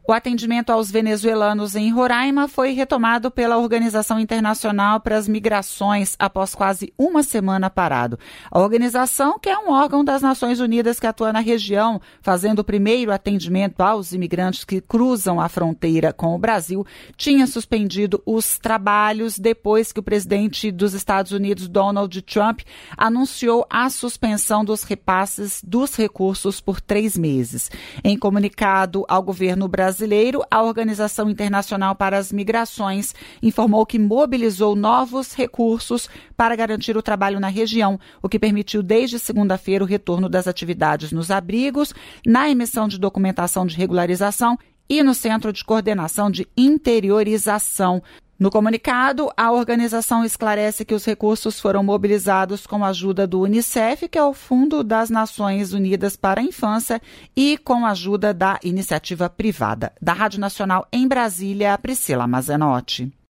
O atendimento aos venezuelanos em Roraima foi retomado pela Organização Internacional para as Migrações após quase uma semana parado. A organização, que é um órgão das Nações Unidas que atua na região, fazendo o primeiro atendimento aos imigrantes que cruzam a fronteira com o Brasil, tinha suspendido os trabalhos depois que o presidente dos Estados Unidos, Donald Trump, anunciou a suspensão dos repasses dos recursos por 3 meses. Em comunicado ao governo brasileiro, a Organização Internacional para as Migrações informou que mobilizou novos recursos para garantir o trabalho na região, o que permitiu desde segunda-feira o retorno das atividades nos abrigos, na emissão de documentação de regularização e no Centro de Coordenação de Interiorização. No comunicado, a organização esclarece que os recursos foram mobilizados com a ajuda do Unicef, que é o Fundo das Nações Unidas para a Infância, e com a ajuda da iniciativa privada. Da Rádio Nacional em Brasília, Priscila Mazenotti.